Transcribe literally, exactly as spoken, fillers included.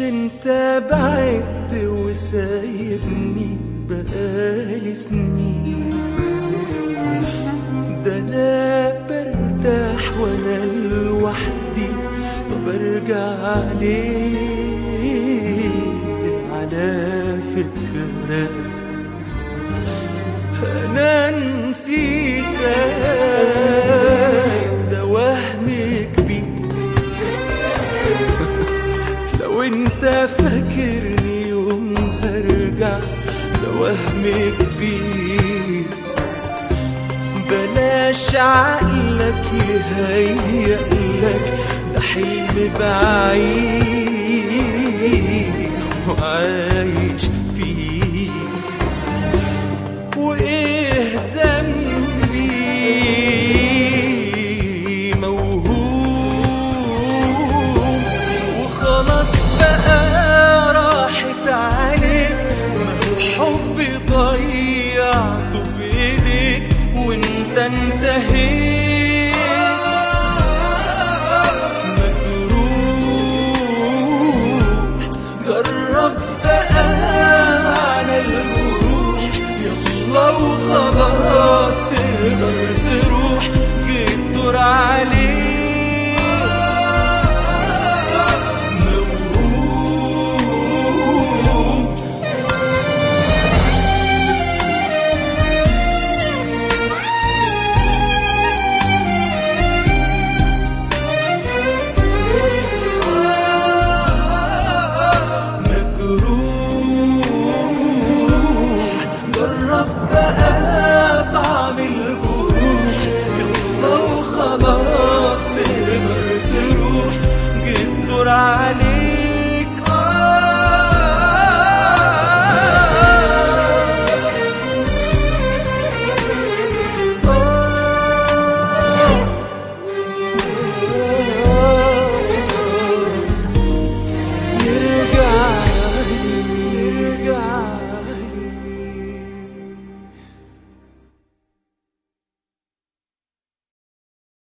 انت بعدت وسايبني بقالي سنين، ده انا برتاح وانا لوحدي. طب ارجع ليه على فكرة انا نسيتك، ده وهم كبير. لو انت فاكرني يوم هرجع، ده وهم كبير. بلاش عقلك يهيألك، ده حلم بعيد وعايش فيه. وايه ذنبي موهوم وخلاص بقى راحت عليك. ما الحب ضيعته بايديك وانت انتهيت. مجروح جرب بقى على الجروح، يلا وخلاص تقدر تروح. جيت دور عليك جرب بقى